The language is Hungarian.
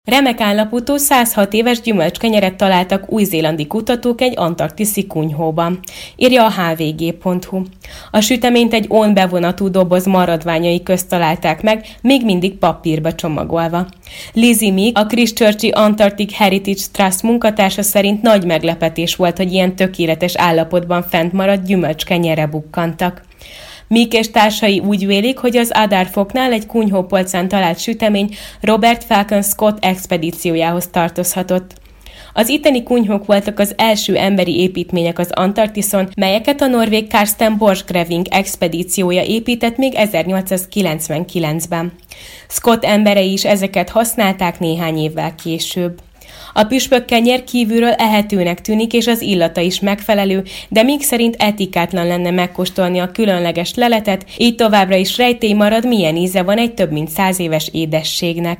Remek állapotú 106 éves gyümölcskenyeret találtak új-zélandi kutatók egy antarktiszi kunyhóban, írja a hvg.hu. A süteményt egy bevonatú doboz maradványai közt találták meg, még mindig papírba csomagolva. Lizzie Meek, a Christchurchi Antarctic Heritage Trust munkatársa szerint nagy meglepetés volt, hogy ilyen tökéletes állapotban fent maradt gyümölcskenyerre bukkantak. Meek és társai úgy vélik, hogy az Adar-foknál egy kunyhópolcán talált sütemény Robert Falcon Scott expedíciójához tartozhatott. Az itteni kunyhók voltak az első emberi építmények az Antarktiszon, melyeket a norvég Karsten Borchgrevink expedíciója épített még 1899-ben. Scott emberei is ezeket használták néhány évvel később. A püspökkenyér kívülről ehetőnek tűnik, és az illata is megfelelő, de Meek szerint etikátlan lenne megkóstolni a különleges leletet, így továbbra is rejtély marad, milyen íze van egy több mint 100 éves édességnek.